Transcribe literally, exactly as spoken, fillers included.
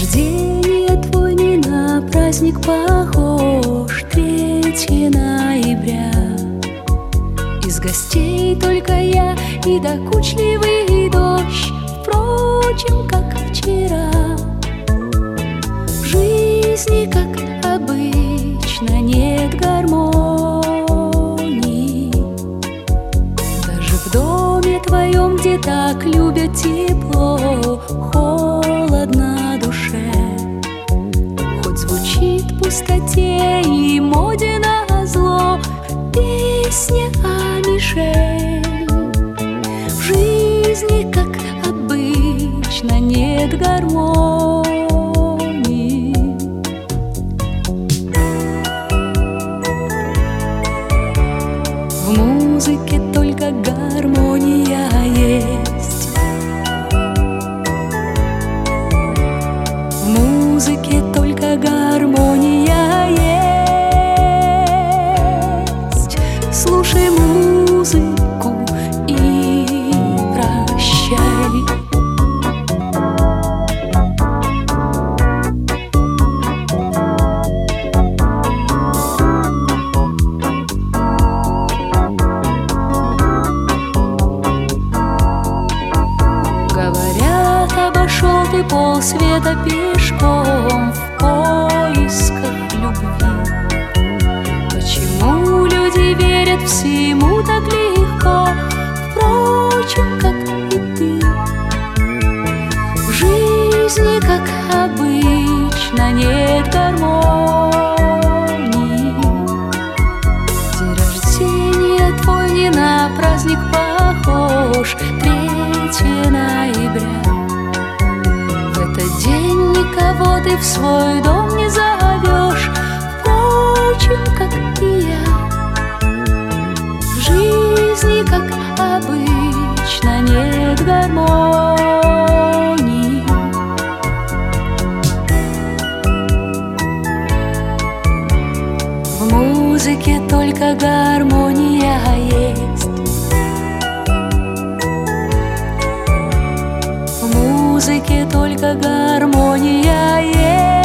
рождения твой не на праздник похож. Третьего ноября. Из гостей только я и докучливый дождь, впрочем, как вчера. В жизни, как обычно, нет гармонии. Даже в доме твоем, где так любят тепло, холодно душе. Хоть звучит в пустоте и моде назло песня о Мишель. В жизни, как обычно, нет гармонии. В музыке только гармония есть. В музыке только гармония есть. Слушай музыку и прощай. Говорят, обошел ты полсвета пешком в поисках любви. Почему люди верят всему так легко, впрочем, как и ты? В жизни, как обычно, нет гармонии. День рождения твой не на праздник похож. Третьего ноября. В этот день никого ты в свой дом не зовешь, впрочем, как и я. В жизни, как обычно, нет гармонии. В музыке только гармония есть. В музыке только гармония есть.